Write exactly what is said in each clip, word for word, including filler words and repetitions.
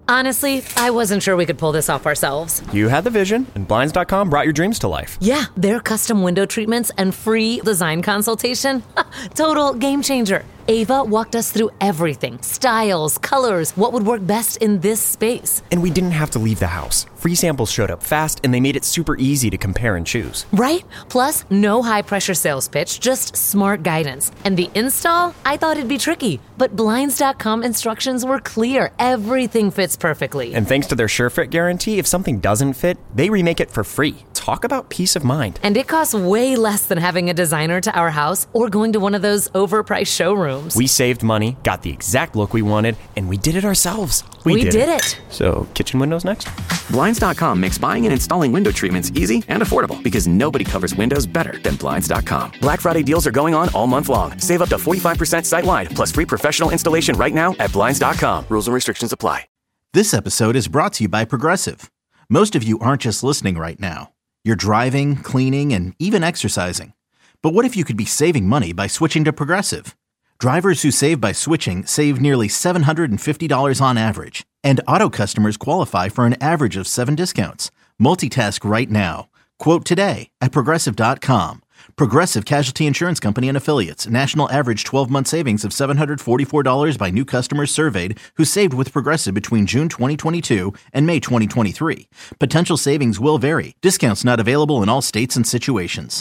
Honestly, I wasn't sure we could pull this off ourselves. You had the vision, and Blinds dot com brought your dreams to life. Yeah, their custom window treatments and free design consultation. Total game changer. Ava walked us through everything. Styles, colors, what would work best in this space. And we didn't have to leave the house. Free samples showed up fast, and they made it super easy to compare and choose. Right? Plus, no high-pressure sales pitch, just smart guidance. And the install? I thought it'd be tricky, but Blinds dot com instructions were clear. Everything fits perfectly. And thanks to their SureFit guarantee, if something doesn't fit, they remake it for free. Talk about peace of mind. And it costs way less than having a designer to our house or going to one of those overpriced showrooms. We saved money, got the exact look we wanted, and we did it ourselves. We, we did, did it. it. So, kitchen windows next? Blinds dot com makes buying and installing window treatments easy and affordable because nobody covers windows better than Blinds dot com. Black Friday deals are going on all month long. Save up to forty-five percent site-wide, plus free professional installation right now at Blinds dot com. Rules and restrictions apply. This episode is brought to you by Progressive. Most of you aren't just listening right now. You're driving, cleaning, and even exercising. But what if you could be saving money by switching to Progressive? Drivers who save by switching save nearly seven hundred fifty dollars on average. And auto customers qualify for an average of seven discounts. Multitask right now. Quote today at Progressive dot com. Progressive Casualty Insurance Company and Affiliates. National average twelve-month savings of seven hundred forty-four dollars by new customers surveyed who saved with Progressive between June twenty twenty-two and May twenty twenty-three. Potential savings will vary. Discounts not available in all states and situations.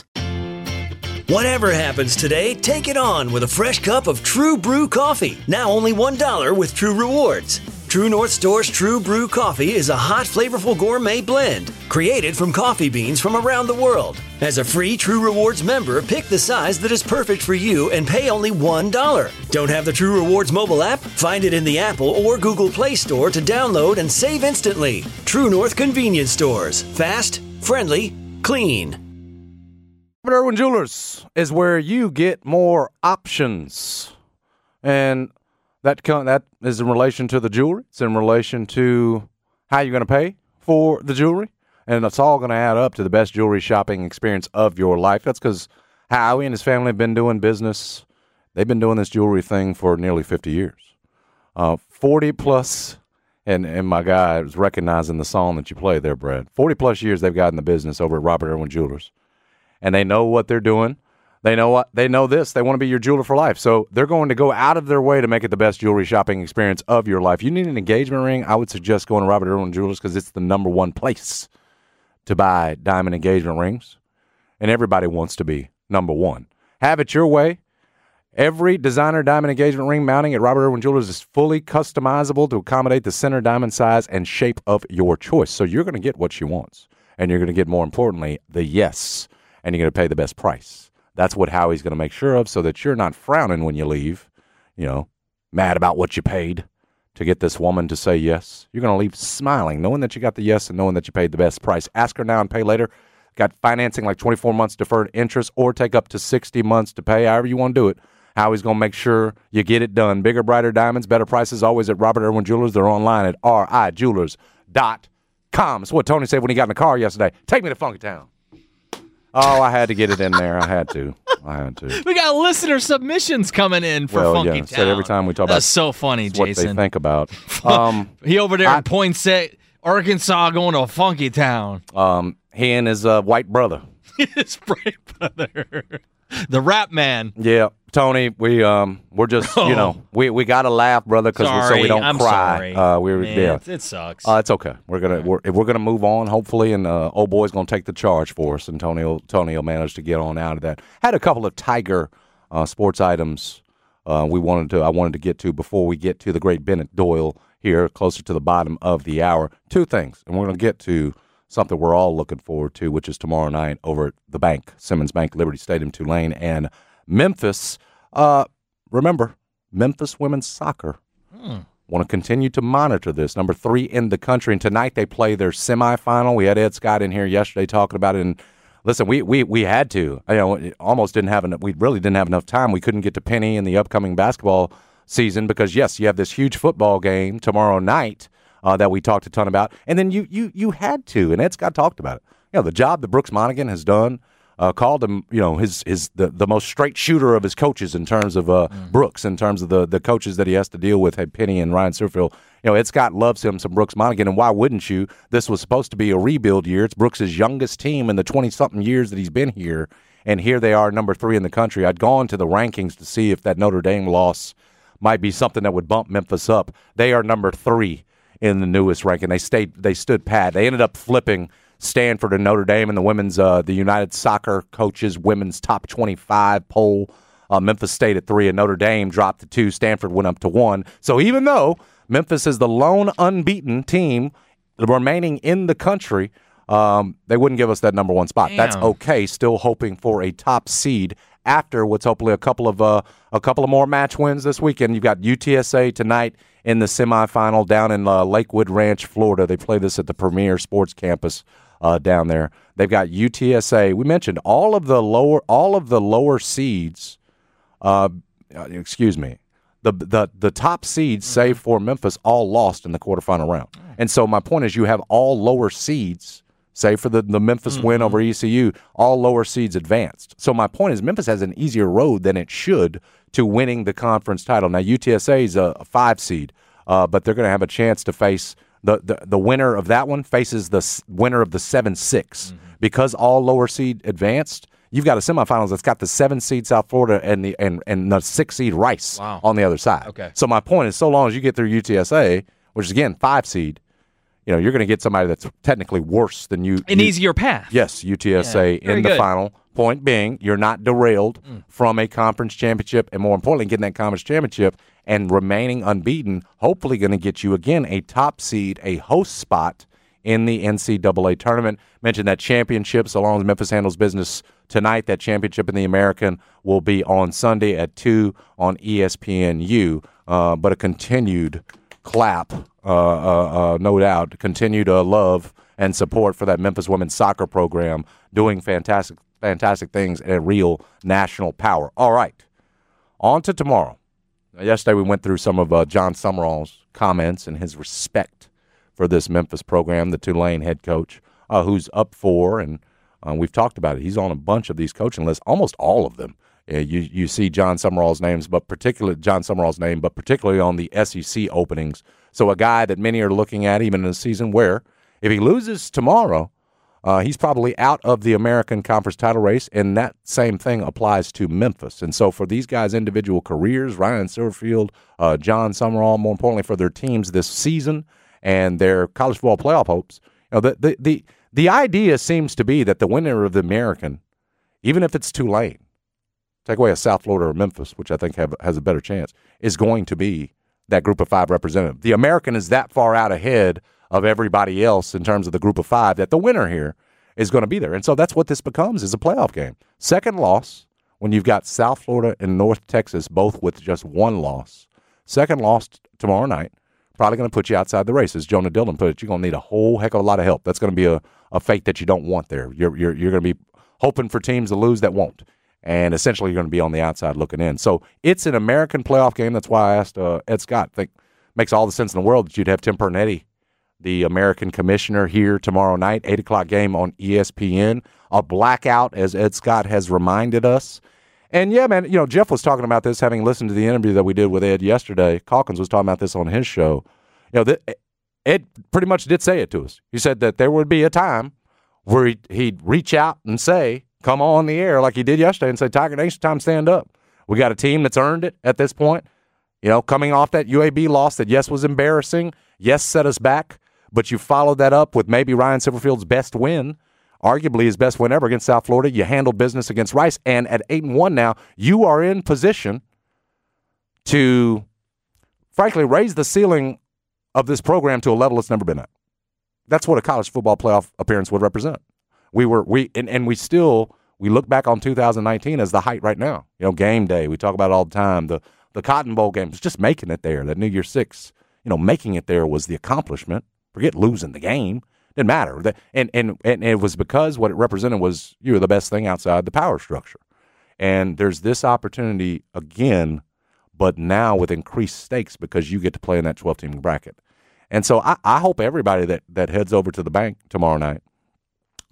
Whatever happens today, take it on with a fresh cup of True Brew coffee. Now only one dollar with True Rewards. True North Store's True Brew coffee is a hot, flavorful gourmet blend created from coffee beans from around the world. As a free True Rewards member, pick the size that is perfect for you and pay only one dollar. Don't have the True Rewards mobile app? Find it in the Apple or Google Play Store to download and save instantly. True North Convenience Stores. Fast, friendly, clean. Robert Irwin Jewelers is where you get more options. And that that is in relation to the jewelry. It's in relation to how you're going to pay for the jewelry. And it's all going to add up to the best jewelry shopping experience of your life. That's because Howie and his family have been doing business. They've been doing this jewelry thing for nearly fifty years. Uh, forty plus, and, and my guy was recognizing the song that you played there, Brad. forty plus years they've got in the business over at Robert Irwin Jewelers. And they know what they're doing. They know what they know this. They want to be your jeweler for life. So they're going to go out of their way to make it the best jewelry shopping experience of your life. You need an engagement ring, I would suggest going to Robert Irwin Jewelers because it's the number one place to buy diamond engagement rings. And everybody wants to be number one. Have it your way. Every designer diamond engagement ring mounting at Robert Irwin Jewelers is fully customizable to accommodate the center diamond size and shape of your choice. So you're going to get what she wants. And you're going to get, more importantly, the yes. And you're going to pay the best price. That's what Howie's going to make sure of so that you're not frowning when you leave, you know, mad about what you paid to get this woman to say yes. You're going to leave smiling, knowing that you got the yes and knowing that you paid the best price. Ask her now and pay later. Got financing like twenty-four months deferred interest or take up to sixty months to pay, however you want to do it. Howie's going to make sure you get it done. Bigger, brighter diamonds, better prices always at Robert Irwin Jewelers. They're online at R I jewelers dot com. That's what Tony said when he got in the car yesterday. Take me to Funky Town. Oh, I had to get it in there. I had to. I had to. We got listener submissions coming in for well, Funky yeah. Town. Said every time we talk That's about so funny, what Jason. they think about. Um, he over there I, in Poinsett, Arkansas, going to Funky Town. Um, he and his uh, white brother. His white brother. The rap man. Yeah, Tony, we um we're just oh. you know we, we gotta laugh, brother, because so we don't I'm cry. Sorry. Uh, we're Man, yeah, it sucks. Uh, it's okay. We're gonna we're we're gonna move on, hopefully, and uh, old boy's gonna take the charge for us, and Tony will Tony will manage to get on out of that. Had a couple of Tiger uh, sports items uh, we wanted to I wanted to get to before we get to the great Bennett Doyle here, closer to the bottom of the hour. Two things, and we're gonna get to something we're all looking forward to, which is tomorrow night over at the bank, Simmons Bank, Liberty Stadium, Tulane, and Memphis. Uh, remember, Memphis women's soccer. Hmm. Want to continue to monitor this. Number three in the country. And tonight they play their semifinal. We had Ed Scott in here yesterday talking about it. And listen, we we we had to. You know, almost didn't have enough. We really didn't have enough time. We couldn't get to Penny in the upcoming basketball season because, yes, you have this huge football game tomorrow night uh, that we talked a ton about. And then you you you had to. And Ed Scott talked about it. You know, the job that Brooks Monaghan has done uh, called him, you know, his his the, the most straight shooter of his coaches in terms of uh, mm. Brooks, in terms of the the coaches that he has to deal with. Hey, Penny and Ryan Silverfield. You know, Ed Scott loves him some Brooks Monaghan, and why wouldn't you? This was supposed to be a rebuild year. It's Brooks' youngest team in the twenty-something years that he's been here, and here they are, number three in the country. I'd gone to the rankings to see if that Notre Dame loss might be something that would bump Memphis up. They are number three in the newest ranking. They stayed, they stood pat. They ended up flipping Stanford and Notre Dame in the women's, uh, the United Soccer Coaches women's top twenty-five poll. Uh, Memphis stayed at three, and Notre Dame dropped to two. Stanford went up to one. So even though Memphis is the lone unbeaten team remaining in the country, um, they wouldn't give us that number one spot. Damn. That's okay. Still hoping for a top seed after what's hopefully a couple of uh, a couple of more match wins this weekend. You've got U T S A tonight in the semifinal down in uh, Lakewood Ranch, Florida. They play this at the Premier Sports Campus uh, down there. They've got U T S A. We mentioned all of the lower all of the lower seeds. Uh, excuse me. The the the top seeds, mm-hmm. save for Memphis, all lost in the quarterfinal round. Oh. And so my point is, you have all lower seeds, save for the, the Memphis mm-hmm. win over E C U, all lower seeds advanced. So my point is, Memphis has an easier road than it should to winning the conference title. Now, U T S A is a, a five seed, uh, but they're going to have a chance to face the, the, the winner of that one faces the s- winner of the seven six. Mm-hmm. Because all lower seed advanced, you've got a semifinals that's got the seven seed South Florida and the and, and the six seed Rice wow. on the other side. Okay. So my point is, so long as you get through U T S A, which is again five seed, you know you're going to get somebody that's technically worse than you. An you, easier path. Yes, U T S A yeah, in the good. final. Point being, you're not derailed mm. from a conference championship, and more importantly, getting that conference championship and remaining unbeaten. Hopefully, going to get you again a top seed, a host spot in the N C double A tournament. Mentioned that championship, so long as Memphis handles business tonight. That championship in the American will be on Sunday at two on E S P N U. Uh, but a continued clap, uh, uh, uh, no doubt, continued uh, love and support for that Memphis women's soccer program, doing fantastic, fantastic things at real national power. All right, on to tomorrow. Yesterday we went through some of uh, John Summerall's comments and his respect for this Memphis program, the Tulane head coach, uh, who's up for, and uh, we've talked about it. He's on a bunch of these coaching lists, almost all of them. Uh, you you see John Summerall's names, but particularly John Summerall's name, but particularly on the S E C openings. So a guy that many are looking at, even in a season where, if he loses tomorrow, uh, he's probably out of the American Conference title race, and that same thing applies to Memphis. And so for these guys' individual careers, Ryan Silverfield, uh, John Summerall, more importantly for their teams this season, and their college football playoff hopes, you know, the, the the the idea seems to be that the winner of the American, even if it's Tulane, take away a South Florida or Memphis, which I think have, has a better chance, is going to be that group of five representative. The American is that far out ahead of everybody else in terms of the group of five that the winner here is going to be there. And so that's what this becomes, is a playoff game. Second loss, when you've got South Florida and North Texas both with just one loss. Second loss tomorrow night. Probably going to put you outside the race. As Jonah Dillon put it, you're going to need a whole heck of a lot of help. That's going to be a, a fate that you don't want there. You're you're you're going to be hoping for teams to lose that won't. And essentially you're going to be on the outside looking in. So it's an American playoff game. That's why I asked uh, Ed Scott. I think makes all the sense in the world that you'd have Tim Pernetti, the American commissioner, here tomorrow night, eight o'clock game on E S P N. A blackout, as Ed Scott has reminded us. And, yeah, man, you know, Jeff was talking about this, having listened to the interview that we did with Ed yesterday. Calkins was talking about this on his show. You know, th- Ed pretty much did say it to us. He said that there would be a time where he'd, he'd reach out and say, come on the air like he did yesterday and say, Tiger Nation, time to stand up. We got a team that's earned it at this point. You know, coming off that U A B loss that, yes, was embarrassing, yes, set us back, but you followed that up with maybe Ryan Silverfield's best win, arguably his best win ever against South Florida. You handled business against Rice, and at eight and one now, you are in position to, frankly, raise the ceiling of this program to a level it's never been at. That's what a college football playoff appearance would represent. We were we and, and we still we look back on two thousand nineteen as the height right now. You know, game day, we talk about it all the time. The the Cotton Bowl game was just making it there. That New Year's Six, you know, making it there was the accomplishment. Forget losing the game. Didn't matter. And, and, and it was because what it represented was you were the best thing outside the power structure. And there's this opportunity again, but now with increased stakes because you get to play in that twelve-team bracket. And so I, I hope everybody that, that heads over to the bank tomorrow night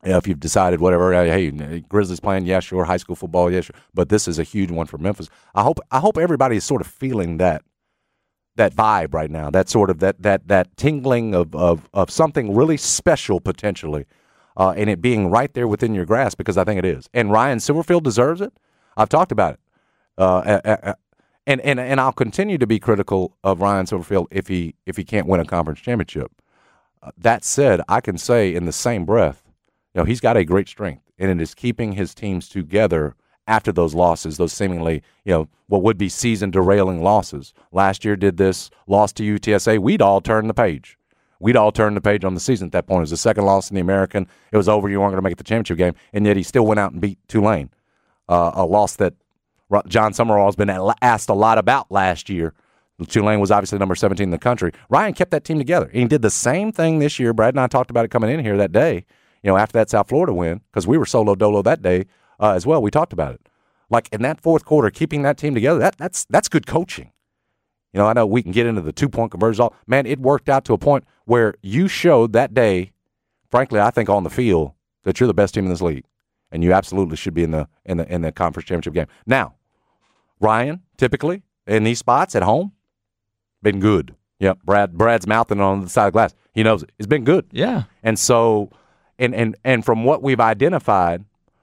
You know, if you've decided whatever, hey, Grizzlies playing, yeah, sure, high school football, yeah, sure. But this is a huge one for Memphis. I hope I hope everybody is sort of feeling that that vibe right now, that sort of that that that tingling of of, of something really special potentially, uh, and it being right there within your grasp, because I think it is. And Ryan Silverfield deserves it. I've talked about it, uh, and and and I'll continue to be critical of Ryan Silverfield if he if he can't win a conference championship. Uh, that said, I can say in the same breath, you know, he's got a great strength, and it is keeping his teams together after those losses, those seemingly, you know, what would be season-derailing losses. Last year did this, lost to U T S A. We'd all turn the page. We'd all turn the page on the season at that point. It was the second loss in the American. It was over. You weren't going to make it the championship game, and yet he still went out and beat Tulane, uh, a loss that John Summerall has been asked a lot about last year. Tulane was obviously number seventeen in the country. Ryan kept that team together. He did the same thing this year. Brad and I talked about it coming in here that day. You know, after that South Florida win, because we were solo dolo that day uh, as well. We talked about it. Like in that fourth quarter, keeping that team together, that that's that's good coaching. You know, I know we can get into the two-point conversions. All man, it worked out to a point where you showed that day, frankly, I think on the field, that you're the best team in this league, and you absolutely should be in the in the in the conference championship game. Now, Ryan, typically in these spots at home, been good. Yep, Brad Brad's mouthing on the side of the glass. He knows it. It's been good. Yeah, and so. And, and and from what we've identified,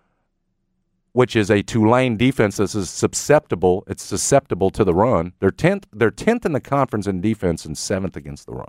which is a Tulane defense that is susceptible, it's susceptible to the run. They're tenth. They're tenth in the conference in defense and seventh against the run.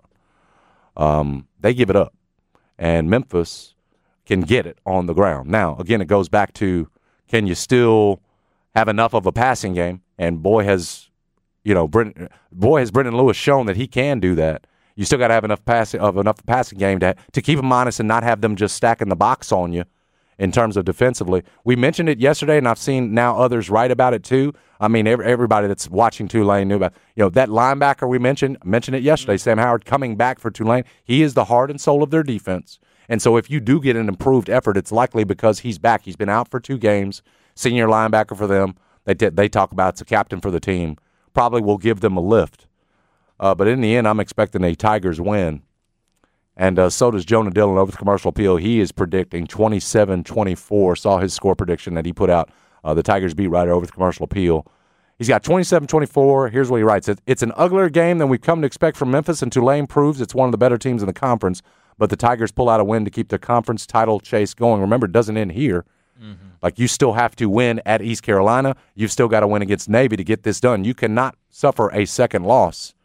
Um, they give it up, and Memphis can get it on the ground. Now, again, it goes back to, can you still have enough of a passing game? And boy has, you know, Brendan, boy has Brendan Lewis shown that he can do that. You still got to have enough passing of enough passing game to to keep them honest and not have them just stacking the box on you in terms of defensively. We mentioned it yesterday, and I've seen now others write about it too. I mean, every, everybody that's watching Tulane knew about, you know, that linebacker we mentioned, mentioned it yesterday, Sam Howard coming back for Tulane. He is the heart and soul of their defense. And so if you do get an improved effort, it's likely because he's back. He's been out for two games, senior linebacker for them. They t- they talk about it's a captain for the team. Probably will give them a lift. Uh, but in the end, I'm expecting a Tigers win. And uh, so does Jonah Dillon over the commercial appeal. He is predicting twenty-seven twenty-four. Saw his score prediction that he put out, uh, the Tigers beat writer over the commercial appeal. He's got twenty-seven twenty-four. Here's what he writes. It's an uglier game than we've come to expect from Memphis, and Tulane proves it's one of the better teams in the conference. But the Tigers pull out a win to keep their conference title chase going. Remember, it doesn't end here. Mm-hmm. Like, you still have to win at East Carolina. You've still got to win against Navy to get this done. You cannot suffer a second loss.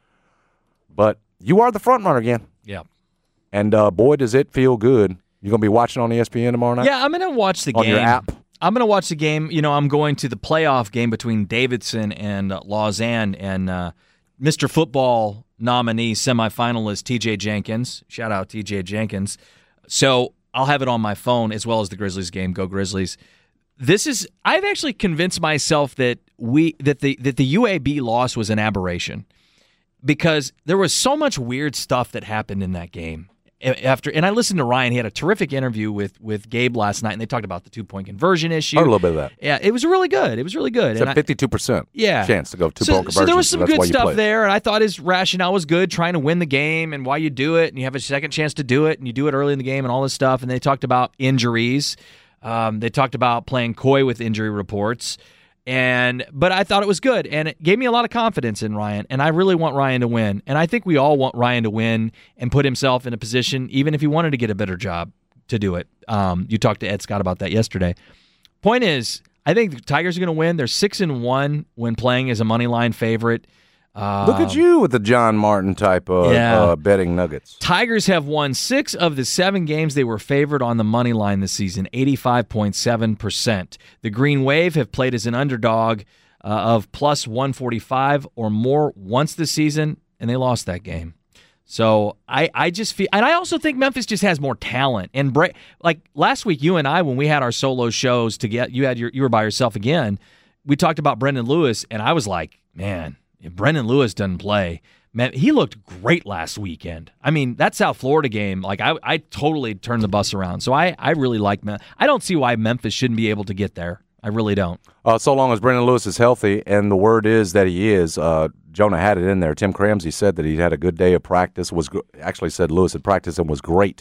But you are the front runner again. Yeah. And, uh, boy, does it feel good. You're going to be watching on E S P N tomorrow night? Yeah, I'm going to watch the on game. On your app? I'm going to watch the game. You know, I'm going to the playoff game between Davidson and uh, Lausanne, and uh, Mister Football nominee, semifinalist T J Jenkins. Shout out T J Jenkins. So I'll have it on my phone as well as the Grizzlies game. Go Grizzlies. This is I've actually convinced myself that we that the that the U A B loss was an aberration, because there was so much weird stuff that happened in that game. After and I listened to Ryan. He had a terrific interview with, with Gabe last night, and they talked about the two-point conversion issue. Heard a little bit of that. Yeah, it was really good. It was really good. It's a fifty-two percent yeah. chance to go two-point so, conversion. So there was some so good stuff there, and I thought his rationale was good, trying to win the game and why you do it, and you have a second chance to do it, and you do it early in the game and all this stuff. And they talked about injuries. Um, they talked about playing coy with injury reports. And but I thought it was good, and it gave me a lot of confidence in Ryan, and I really want Ryan to win. And I think we all want Ryan to win and put himself in a position, even if he wanted to get a better job, to do it. Um, you talked to Ed Scott about that yesterday. Point is, I think the Tigers are going to win. They're six and one when playing as a money line favorite. Um, Look at you with the John Martin type of yeah. uh, betting nuggets. Tigers have won six of the seven games they were favored on the money line this season, eighty-five point seven percent. The Green Wave have played as an underdog uh, of plus one forty-five or more once this season, and they lost that game. So I, I just feel, and I also think Memphis just has more talent. And Bra- like last week, you and I, when we had our solo shows to get, you had your, you were by yourself again. We talked about Brendan Lewis, and I was like, man. If Brendan Lewis doesn't play, man, he looked great last weekend. I mean, that South Florida game, like I, I totally turned the bus around. So I, I really like Memphis. I don't see why Memphis shouldn't be able to get there. I really don't. Uh, so long as Brendan Lewis is healthy, and the word is that he is. Uh, Jonah had it in there. Tim Cramsey said that he had a good day of practice. Was actually said Lewis had practiced and was great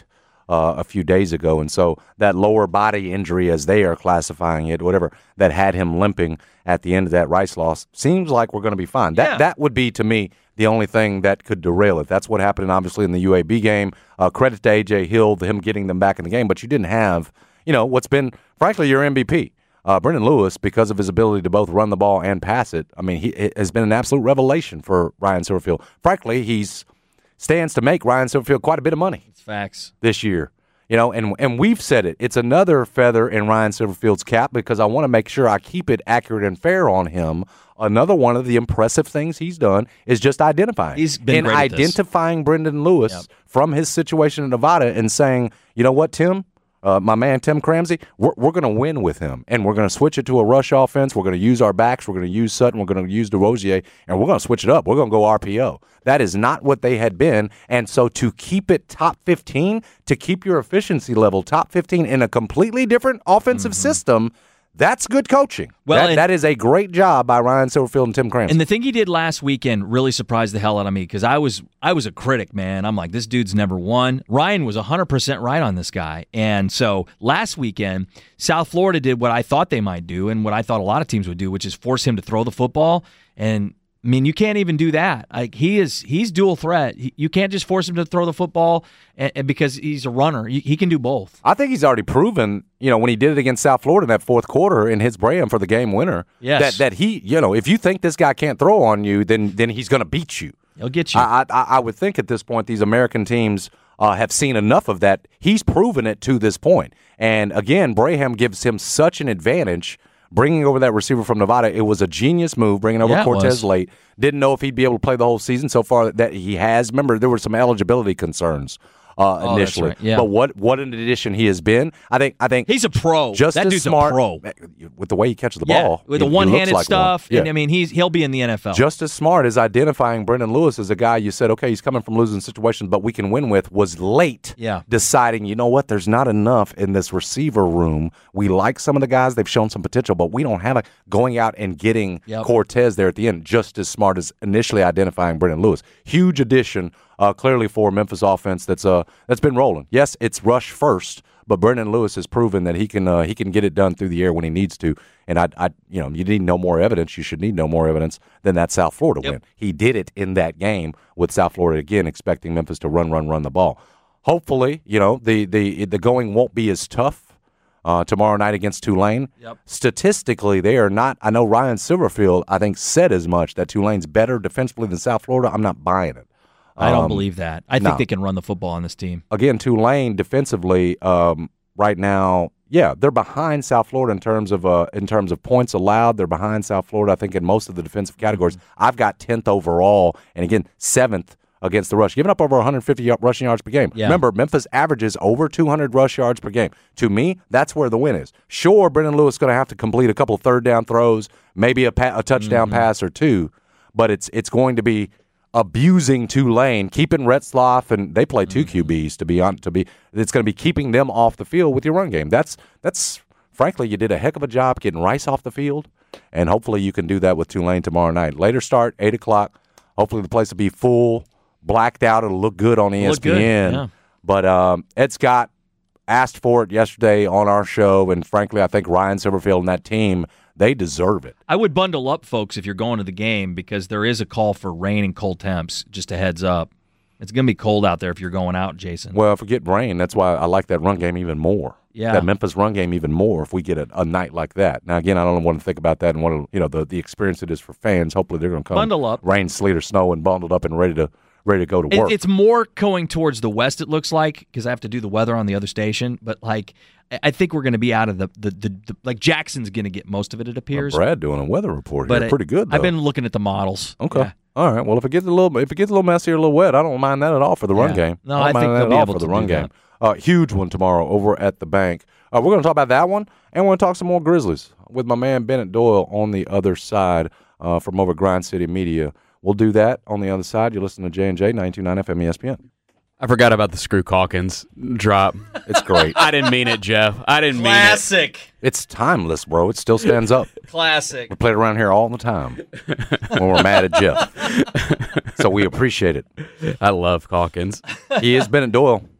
uh, a few days ago. And so that lower body injury, as they are classifying it, whatever, that had him limping at the end of that Rice loss, seems like we're going to be fine. That Yeah. that would be, to me, the only thing that could derail it. That's what happened, obviously, in the U A B game. Uh, credit to A J. Hill, him getting them back in the game. But you didn't have, you know, what's been, frankly, your M V P. Uh, Brendan Lewis, because of his ability to both run the ball and pass it, I mean, he it has been an absolute revelation for Ryan Silverfield. Frankly, he's stands to make Ryan Silverfield quite a bit of money. It's facts. This year. You know, and and we've said it. It's another feather in Ryan Silverfield's cap because I want to make sure I keep it accurate and fair on him. Another one of the impressive things he's done is just identifying. He's been in great at this. identifying Brendan Lewis Yep. from his situation in Nevada and saying, you know what, Tim? Uh, my man Tim Cramsey, we're, we're going to win with him, and we're going to switch it to a rush offense. We're going to use our backs. We're going to use Sutton. We're going to use DeRosier, and we're going to switch it up. We're going to go R P O. That is not what they had been, and so to keep it top fifteen, to keep your efficiency level top fifteen in a completely different offensive Mm-hmm. system, that's good coaching. Well, that, and- that is a great job by Ryan Silverfield and Tim Cramsey. And the thing he did last weekend really surprised the hell out of me because I was I was a critic, man. I'm like, this dude's never won. Ryan was one hundred percent right on this guy. And so last weekend, South Florida did what I thought they might do and what I thought a lot of teams would do, which is force him to throw the football. And I mean, you can't even do that. Like he is, he's dual threat. He, you can't just force him to throw the football and, and because he's a runner. He, he can do both. I think he's already proven, you know, when he did it against South Florida in that fourth quarter in his Bram for the game winner, Yes. that that he, you know, if you think this guy can't throw on you, then then he's going to beat you. He'll get you. I, I I would think at this point these American teams uh, have seen enough of that. He's proven it to this point. And again, Braham gives him such an advantage. Bringing over that receiver from Nevada, it was a genius move, bringing over Yeah, it Cortez was. late. Didn't know if he'd be able to play the whole season. So far that he has. Remember, there were some eligibility concerns uh, Oh, that's initially. right, yeah. But what what an addition he has been. I think I think He's a pro. just That as dude's smart a pro. with the way he catches the Yeah, ball. with he- the he looks one-handed like stuff. one. Yeah. And I mean, he's he'll be in the N F L. Just as smart as identifying Brendan Lewis as a guy you said, okay, he's coming from losing situations, but we can win with, was late Yeah. deciding, you know what, there's not enough in this receiver room. We like some of the guys, they've shown some potential, but we don't have a going out and getting Yep. Cortez there at the end, just as smart as initially identifying Brendan Lewis. Huge addition, uh, clearly for a Memphis offense that's uh that's been rolling. Yes, it's rush first, but Brendan Lewis has proven that he can uh, he can get it done through the air when he needs to. And I, I, you know, you need no more evidence. You should need no more evidence than that South Florida Yep. win. He did it in that game with South Florida again, expecting Memphis to run, run, run the ball. Hopefully, you know, the the the going won't be as tough uh, tomorrow night against Tulane. Yep. Statistically, they are not. I know Ryan Silverfield, I think, said as much that Tulane's better defensively than South Florida. I'm not buying it. I don't Um, believe that. I think no. they can run the football on this team. Again, Tulane defensively um, right now, yeah, they're behind South Florida in terms of uh, in terms of points allowed. They're behind South Florida, I think, in most of the defensive categories. I've got tenth overall, and again, seventh against the rush, giving up over one hundred fifty y- rushing yards per game. Yeah. Remember, Memphis averages over two hundred rush yards per game. To me, that's where the win is. Sure, Brendan Lewis is going to have to complete a couple of third down throws, maybe a, pa- a touchdown pass or two, but it's it's going to be abusing Tulane, keeping Retzloff, and they play two Q Bs to be on to be. It's going to be keeping them off the field with your run game. That's that's frankly, you did a heck of a job getting Rice off the field, and hopefully you can do that with Tulane tomorrow night. Later start, eight o'clock. Hopefully the place will be full, blacked out. It'll look good on E S P N. Look good, yeah. But um, Ed Scott asked for it yesterday on our show, and frankly, I think Ryan Silverfield and that team, they deserve it. I would bundle up, folks, if you're going to the game because there is a call for rain and cold temps. Just a heads up. It's going to be cold out there if you're going out, Jason. Well, if we get rain, that's why I like that run game even more. Yeah. That Memphis run game even more if we get a, a night like that. Now, again, I don't want to think about that and what you know the, the experience it is for fans. Hopefully, they're going to come Bundle up. rain, sleet, or snow, and bundled up and ready to ready to go to It- work. It's more going towards the west, it looks like, because I have to do the weather on the other station. But, like, I I think we're going to be out of the, the, the, the – like, Jackson's going to get most of it, it appears. Brad doing a weather report But here, it- pretty good. Though. I've been looking at the models. okay. Yeah. All right. Well, if it gets a little, if it gets a little messy or a little wet, I don't mind that at all for the run Yeah. game. No, don't I mind think that they'll at be all able for the to run do game. that. Uh, huge one tomorrow over at the bank. Uh, we're going to talk about that one, and we're going to talk some more Grizzlies with my man Bennett Doyle on the other side uh, from over Grind City Media. We'll do that on the other side. You listen to J and J ninety-two point nine F M E S P N. I forgot about the Screw Calkins drop. It's great. I didn't mean it, Jeff. I didn't mean it. Classic. It's timeless, bro. It still stands up. Classic. We play it around here all the time when we're mad at Jeff. So we appreciate it. I love Calkins. He is Bennett Doyle.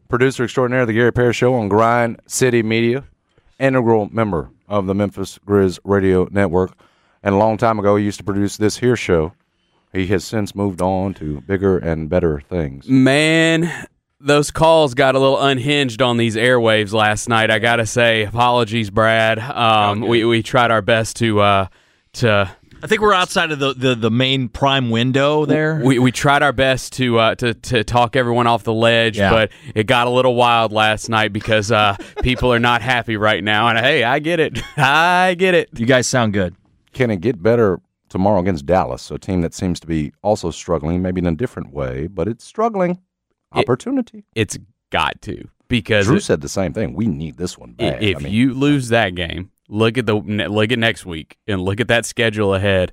producer extraordinaire of the Gary Parrish Show on Grind City Media, integral member of the Memphis Grizz Radio Network, and a long time ago he used to produce this here show. He has since moved on to bigger and better things. Man, those calls got a little unhinged on these airwaves last night. I gotta say, apologies, Brad. Um, we we tried our best to uh, to. I think we're outside of the, the, the main prime window there. We we tried our best to uh, to to talk everyone off the ledge, Yeah. but it got a little wild last night because uh, people are not happy right now. And hey, I get it. I get it. You guys sound good. Can it get better tomorrow against Dallas, a team that seems to be also struggling, maybe in a different way, but it's struggling? Opportunity. It, it's got to because Drew it, said the same thing. We need this one bad. if I mean, you lose that game, look at the look at next week and look at that schedule ahead.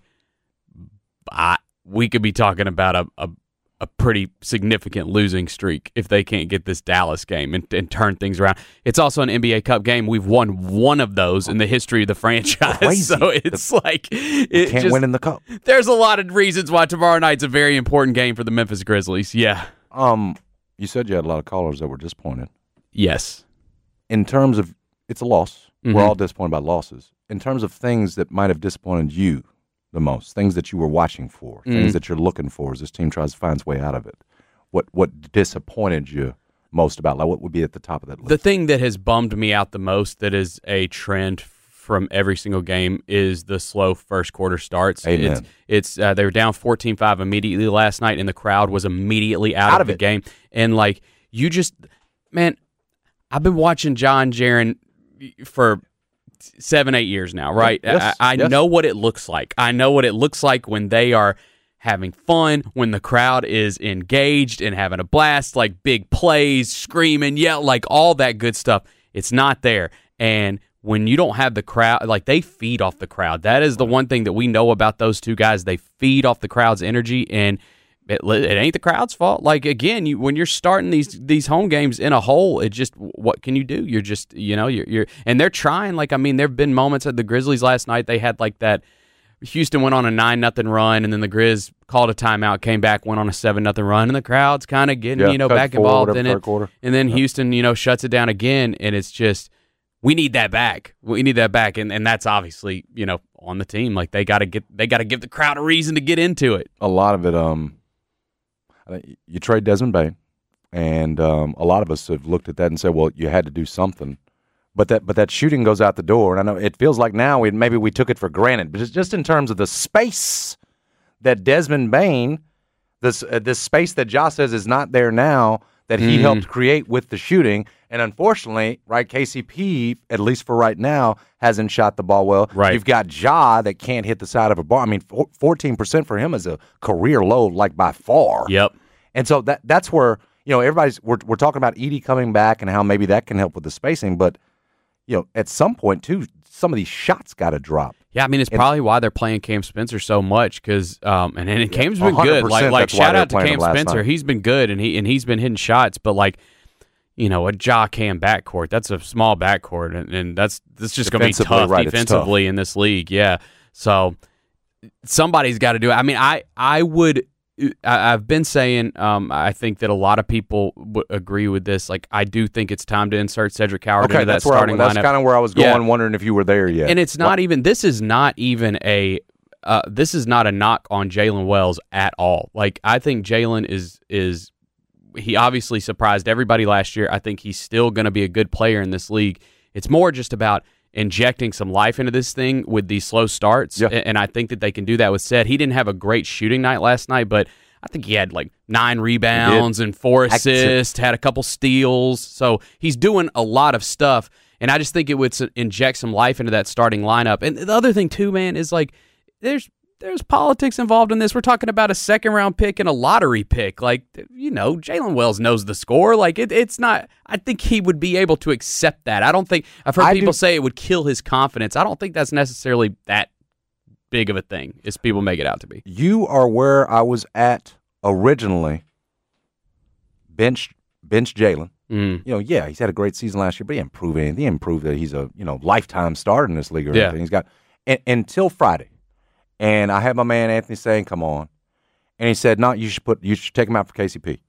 I, we could be talking about a, a a pretty significant losing streak if they can't get this Dallas game and, and turn things around. It's also an N B A Cup game. We've won one of those in the history of the franchise. Crazy. So it's The, like it can't just, win in the cup. There's a lot of reasons why tomorrow night's a very important game for the Memphis Grizzlies. Yeah. Um, you said you had a lot of callers that were disappointed. Yes. In terms of, it's a loss. Mhm. We're all disappointed about losses. In terms of things that might have disappointed you the most, things that you were watching for, Mm. things that you're looking for as this team tries to find its way out of it. What what disappointed you most about? Like, what would be at the top of that list? The thing that has bummed me out the most, that is a trend from every single game, is the slow first quarter starts. Amen. It's, it's uh, they were down fourteen five immediately last night, and the crowd was immediately out, Out of, of the it. game. And like you just, man, I've been watching John Jaren for seven, eight years now, right? Yes, I, I yes. know what it looks like. I know what it looks like when they are having fun, when the crowd is engaged and having a blast, like big plays, screaming, yell, like all that good stuff. It's not there. And when you don't have the crowd, like they feed off the crowd. That is the one thing that we know about those two guys. They feed off the crowd's energy, and it, it ain't the crowd's fault. Like, again, you when you're starting these these home games in a hole, it just, what can you do? You're just, you know, you're, you're and they're trying. Like, I mean, there have been moments at the Grizzlies last night. They had like that, Houston went on a nine nothing run, and then the Grizz called a timeout, came back, went on a seven nothing run, and the crowd's kind of getting, Yeah, you know, cut back forward, involved whatever, in third it. quarter. And then Yeah. Houston, you know, shuts it down again, and it's just, we need that back. We need that back, and and that's obviously, you know, on the team. Like, they got to get, they got to give the crowd a reason to get into it. A lot of it, um, I think you trade Desmond Bain, and um, a lot of us have looked at that and said, well, you had to do something. But that but that shooting goes out the door, and I know it feels like now we maybe we took it for granted. But it's just in terms of the space that Desmond Bain, this uh, this space that Josh says is not there now, that he Mhm. helped create with the shooting. And unfortunately, right, K C P, at least for right now, hasn't shot the ball well. Right. You've got Ja that can't hit the side of a bar. I mean, four- fourteen percent for him is a career low, like by far. Yep. And so that that's where, you know, everybody's we're we're talking about Edey coming back and how maybe that can help with the spacing, but you know, at some point too, some of these shots got to drop. Yeah, I mean, it's And- probably why they're playing Cam Spencer so much, because um, and, and Cam's been one hundred good. Like, percent like that's why shout they're out to playing Cam him last Spencer. night. He's been good, and he and he's been hitting shots. But like, you know, a Ja Cam backcourt, that's a small backcourt, and, and that's that's just going to be Defensively, tough right, it's defensively in this league. Yeah, so somebody's got to do it. I mean, I I would. I- I've been saying, um, I think that a lot of people would agree with this. Like, I do think it's time to insert Cedric Howard Okay, into that that's where I, starting that's lineup. kind of where I was going, Yeah. wondering if you were there yet. And it's not even, this is not even a, uh, this is not a knock on Jalen Wells at all. Like, I think Jalen is, is, he obviously surprised everybody last year. I think he's still going to be a good player in this league. It's more just about injecting some life into this thing with these slow starts. Yeah. And I think that they can do that with Ced. He didn't have a great shooting night last night, but I think he had like nine rebounds and four assists, had a couple steals. So he's doing a lot of stuff. And I just think it would s- inject some life into that starting lineup. And the other thing too, man, is like there's there's politics involved in this. We're talking about a second round pick and a lottery pick. Like, you know, Jalen Wells knows the score. Like it, it's not, I think he would be able to accept that. I don't think, I've heard I people do- say it would kill his confidence. I don't think that's necessarily that big of a thing as people make it out to be. You are where I was at originally. Bench, bench Jalen. Mm. You know, yeah, he's had a great season last year, but he didn't prove anything. He didn't prove that he's a you know lifetime starter in this league or Yeah. anything. He's got and, until Friday, and I had my man Anthony saying, "Come on," and he said, "No, you should put you should take him out for K C P."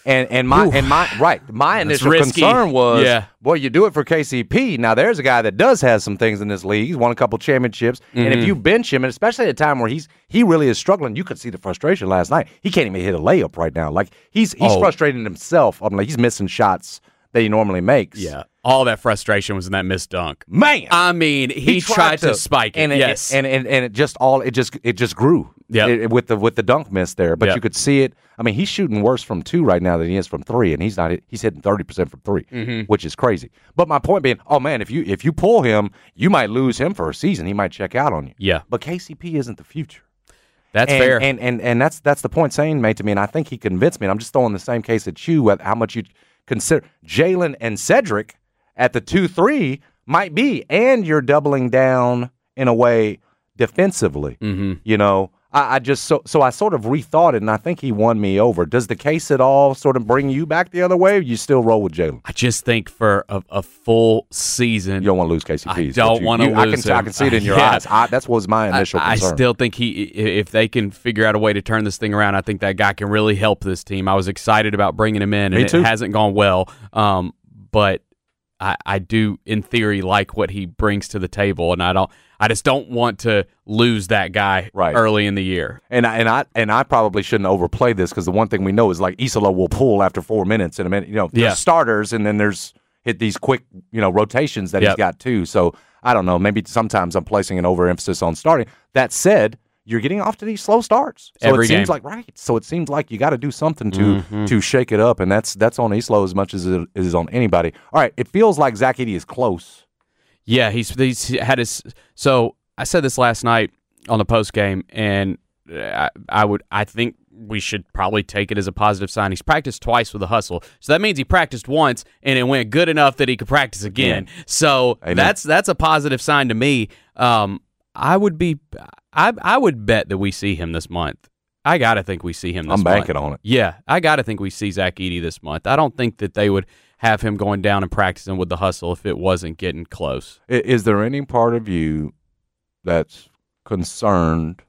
And and my Ooh. and my right, my initial risky. concern was, yeah. boy, you do it for K C P. Now there's a guy that does have some things in this league. He's won a couple championships, mm-hmm. and if you bench him, and especially at a time where he's he really is struggling, you could see the frustration last night. He can't even hit a layup right now. Like he's he's oh. frustrating himself. I'm like he's missing shots that he normally makes. Yeah, all that frustration was in that missed dunk. Man, I mean, he, he tried, tried to, to spike it. And it, yes, and, and and it just all it just it just grew. Yeah, with the with the dunk miss there, but yep. you could see it. I mean, he's shooting worse from two right now than he is from three, and he's not. He's hitting thirty percent from three, mm-hmm. which is crazy. But my point being, oh man, if you if you pull him, you might lose him for a season. He might check out on you. Yeah, but K C P isn't the future. That's and, fair, and and and that's that's the point Sane made to me, and I think he convinced me. And I'm just throwing the same case at you with how much you consider Jalen and Cedric at the two three might be, and you're doubling down in a way defensively. Mm-hmm. You know. I, I just so so I sort of rethought it, and I think he won me over. Does the case at all sort of bring you back the other way, or you still roll with Jalen? I just think for a, a full season, you don't want to lose K C P. I don't want to lose I can, him. I can see it in your yeah. eyes. I, that was my initial I, concern. I still think he, if they can figure out a way to turn this thing around, I think that guy can really help this team. I was excited about bringing him in, and me too. It hasn't gone well. Um, but I, I do, in theory, like what he brings to the table, and I don't. I just don't want to lose that guy right. early in the year. And I, and I and I probably shouldn't overplay this because the one thing we know is like Isola will pull after four minutes in a minute. You know, there's yeah. starters, and then there's hit these quick you know rotations that yep. he's got too. So I don't know. Maybe sometimes I'm placing an overemphasis on starting. That said, you're getting off to these slow starts. So Every it seems game. like right. So it seems like you got to do something to mm-hmm. to shake it up, and that's that's on Islo as much as it is on anybody. All right, it feels like Zach Edey is close. Yeah, he's he's had his so. I said this last night on the post game, and I, I would I think we should probably take it as a positive sign. He's practiced twice with a hustle, so that means he practiced once and it went good enough that he could practice again. Yeah. So Amen. that's that's a positive sign to me. Um, I would be I I would bet that we see him this month. I gotta think we see him this I'm month. I'm banking on it. Yeah, I gotta think we see Zach Edey this month. I don't think that they would have him going down and practicing with the hustle if it wasn't getting close. Is there any part of you that's concerned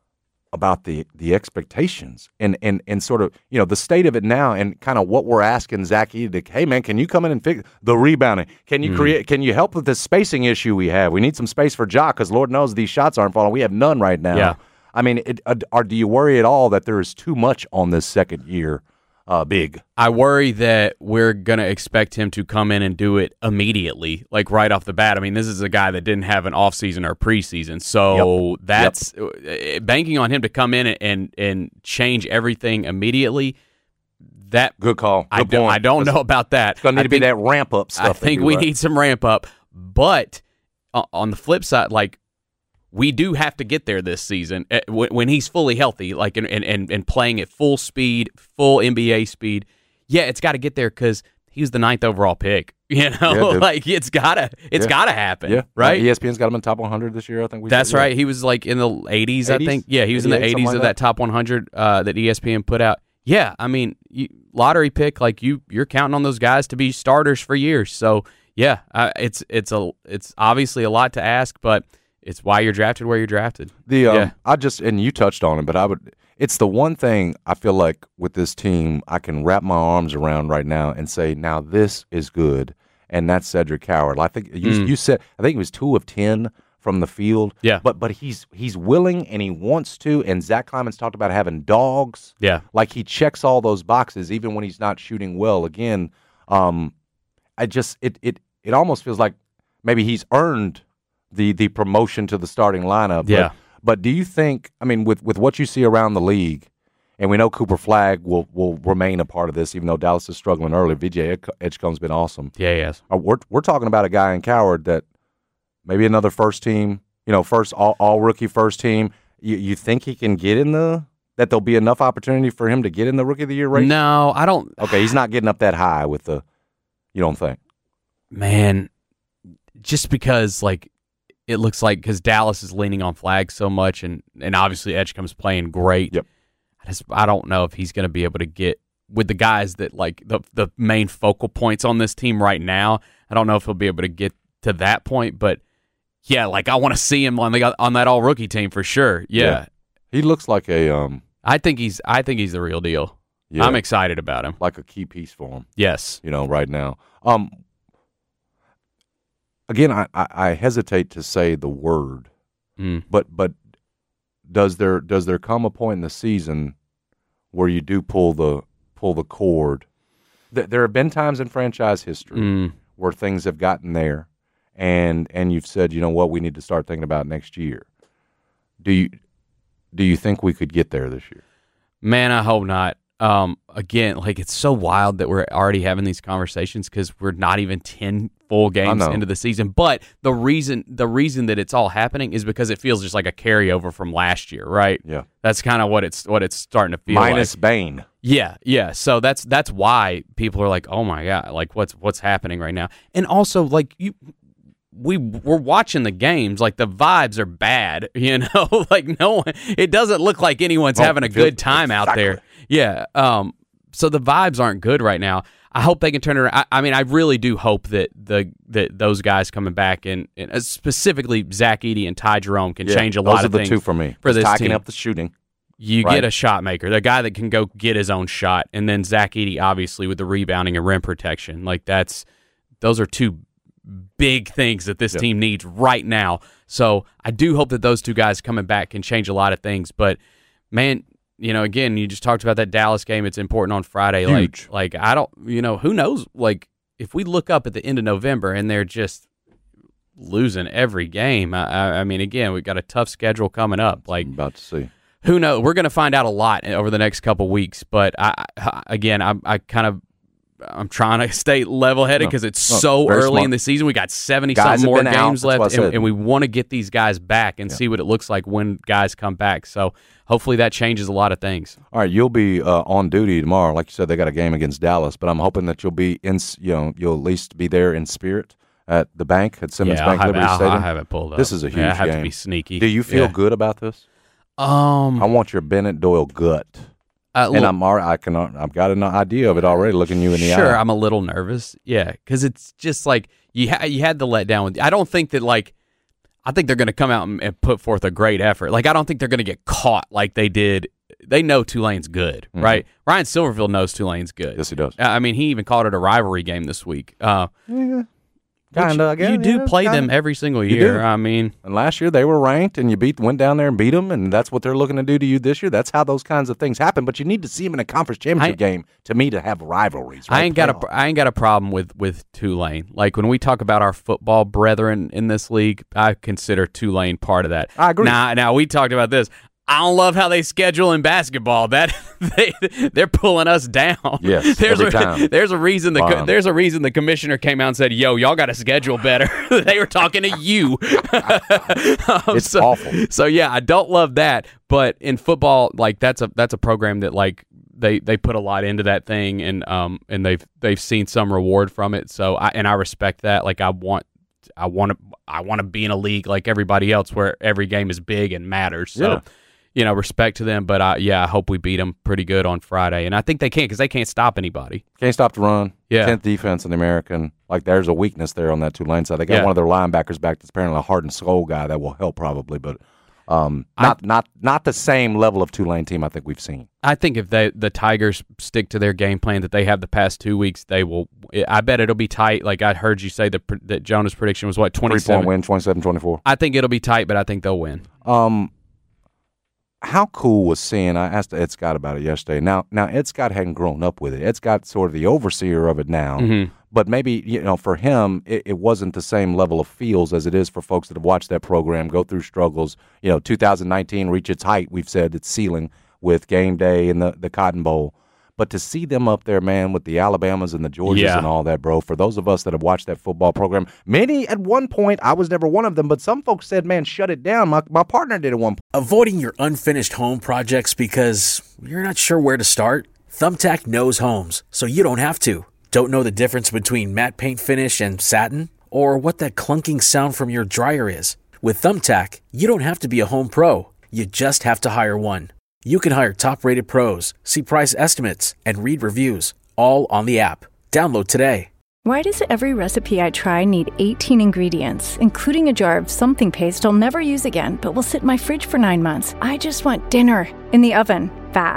about the the expectations and, and, and sort of, you know, the state of it now and kind of what we're asking Zach Edey to, hey, man, can you come in and fix the rebounding? Can you mm. create? Can you help with the spacing issue we have? We need some space for Ja because Lord knows these shots aren't falling. We have none right now. Yeah. I mean, it, uh, or do you worry at all that there is too much on this second year uh, big? I worry that we're going to expect him to come in and do it immediately, like right off the bat. I mean, this is a guy that didn't have an offseason or preseason, so yep. that's yep. banking on him to come in and and change everything immediately. That good call. Good I, do, I don't know about that. It's going to need I to think, be that ramp up stuff. I think we right. need some ramp up, but uh, on the flip side, like, we do have to get there this season uh, when, when he's fully healthy, like and, and and playing at full speed, full N B A speed. Yeah, it's got to get there because he was the ninth overall pick. You know, yeah, like it's gotta, it's yeah. gotta happen. Yeah, right. Uh, E S P N's got him in top one hundred this year. I think we. That's said, right. Yeah. He was like in the eighties, I think. Yeah, he was in the eighties like of that, that top one hundred uh, that E S P N put out. Yeah, I mean, you, lottery pick, like you, you're counting on those guys to be starters for years. So yeah, uh, it's it's a it's obviously a lot to ask, but. It's why you're drafted where you're drafted. The um, yeah. I just and you touched on it, but I would. It's the one thing I feel like with this team I can wrap my arms around right now and say, now this is good, and that's Cedric Howard. I think you, mm. you said I think he was two of ten from the field. Yeah, but but he's he's willing and he wants to. And Zach Kleiman's talked about having dogs. Yeah, like he checks all those boxes even when he's not shooting well. Again, um, I just it it it almost feels like maybe he's earned. The the promotion to the starting lineup. Yeah. But, but do you think, I mean, with, with what you see around the league, and we know Cooper Flagg will, will remain a part of this, even though Dallas is struggling early. V J Edgecombe's been awesome. Yeah, yes. Uh, we're we're talking about a guy in Coward that maybe another first team, you know, first all, all rookie first team. You you think he can get in the that there'll be enough opportunity for him to get in the rookie of the year race? No, I don't. Okay, he's not getting up that high with the. You don't think? Man, just because like. It looks like because Dallas is leaning on Flagg so much, and, and obviously Edgecombe's playing great. Yep. I just I don't know if he's going to be able to get with the guys that like the the main focal points on this team right now. I don't know if he'll be able to get to that point, but yeah, like I want to see him on the on that all rookie team for sure. Yeah. yeah, he looks like a. Um, I think he's I think he's the real deal. Yeah. I'm excited about him. Like a key piece for him. Yes. You know, right now. Um. Again, I, I, I hesitate to say the word, Mm. but but does there does there come a point in the season where you do pull the pull the cord? Th- there have been times in franchise history Mm. where things have gotten there, and and you've said, you know what, we need to start thinking about next year. Do you do you think we could get there this year? Man, I hope not. Um, again, like it's so wild that we're already having these conversations because we're not even ten full games know. into the season. But the reason the reason that it's all happening is because it feels just like a carryover from last year, right? Yeah, that's kind of what it's what it's starting to feel minus like. Bane. Yeah, yeah. So that's that's why people are like, oh my god, like what's what's happening right now? And also, like you. We we're watching the games, like the vibes are bad, you know. Like no one, it doesn't look like anyone's Oh, having a good time exactly. out there. Yeah. Um. So the vibes aren't good right now. I hope they can turn it around. I, I mean, I really do hope that the that those guys coming back and, and uh, specifically Zach Edey and Ty Jerome can Yeah, change a those lot are of the things two for me. for Just this tightening team. up the shooting. You right? get a shot maker, the guy that can go get his own shot, and then Zach Edey obviously with the rebounding and rim protection. Like that's those are two big things that this yep. team needs right now. So I do hope that those two guys coming back can change a lot of things. But man, you know, again, you just talked about that Dallas game. It's important on Friday. Huge. Like, like I don't, you know, who knows? Like, if we look up at the end of November and they're just losing every game, I, I mean, again, we've got a tough schedule coming up. Like, I'm about to see. Who knows? We're going to find out a lot over the next couple weeks. But I, I again, I, I kind of. I'm trying to stay level-headed because no, it's no, so early smart. in the season. We got seventy Guys something have more been out, games that's what left, I and, said. and we want to get these guys back and Yeah. see what it looks like when guys come back. So hopefully that changes a lot of things. All right, you'll be uh, on duty tomorrow. Like you said, they got a game against Dallas, but I'm hoping that you'll be in. You know, you'll at least be there in spirit at the bank at Simmons yeah, Bank I'll have, Liberty I'll, Stadium. I'll have it pulled up. This is a huge yeah, I have game. to be sneaky. Do you feel Yeah. good about this? Um, I want your Bennett Doyle gut. Uh, and I'm already, I can I've got an idea of it already looking you in the eye. Sure, I'm a little nervous. Yeah, because it's just like you ha- you had the letdown with. I don't think that like I think they're going to come out and, and put forth a great effort. Like I don't think they're going to get caught like they did. They know Tulane's good, Mhm. right? Ryan Silverfield knows Tulane's good. Yes, he does. I mean, he even called it a rivalry game this week. Uh, Yeah, which kinda. I guess you do yeah, play kinda. them every single You year. do. I mean, And last year they were ranked, and you beat went down there and beat them, and that's what they're looking to do to you this year. That's how those kinds of things happen. But you need to see them in a conference championship I- game to me to have rivalries. Right? I ain't got a Playoff. I ain't got a problem with with Tulane. Like when we talk about our football brethren in this league, I consider Tulane part of that. I agree. Now, now we talked about this. I don't love how they schedule in basketball. That they they're pulling us down. Yes, there's every a, time. There's a reason the co- Wow. there's a reason the commissioner came out and said, "Yo, y'all got to schedule better." They were talking to you. Um, It's so, awful. So yeah, I don't love that. But in football, like that's a that's a program that like they they put a lot into that thing, and um and they've they've seen some reward from it. So I and I respect that. Like I want I want to I want to be in a league like everybody else where every game is big and matters. So. Yeah. You know, respect to them, but I, yeah, I hope we beat them pretty good on Friday, and I think they can because they can't stop anybody. Can't stop the run. Yeah. tenth defense in the American. Like there's a weakness there on that Tulane side. They got Yeah. one of their linebackers back that's apparently a heart and soul guy that will help probably, but um, not not not the same level of Tulane team I think we've seen. I think if they the Tigers stick to their game plan that they have the past two weeks, they will. I bet it'll be tight. Like I heard you say that that Jonah's prediction was what Three twenty-seven. point win, twenty-seven twenty-four. I think it'll be tight, but I think they'll win. Um, how cool was seeing? I asked Ed Scott about it yesterday. Now, now Ed Scott hadn't grown up with it. Ed Scott's sort of the overseer of it now. Mhm. But maybe you know, for him, it, it wasn't the same level of feels as it is for folks that have watched that program go through struggles. You know, two thousand nineteen reach its height. We've said its ceiling with game day and the the Cotton Bowl. But to see them up there, man, with the Alabamas and the Georgias Yeah. and all that, bro, for those of us that have watched that football program, many at one point, I was never one of them, but some folks said, man, shut it down. My, my partner did at one point. Avoiding your unfinished home projects because you're not sure where to start? Thumbtack knows homes, so you don't have to. Don't know the difference between matte paint finish and satin? Or what that clunking sound from your dryer is? With Thumbtack, you don't have to be a home pro. You just have to hire one. You can hire top-rated pros, see price estimates, and read reviews, all on the app. Download today. Why does every recipe I try need eighteen ingredients, including a jar of something paste I'll never use again but will sit in my fridge for nine months? I just want dinner in the oven, fast.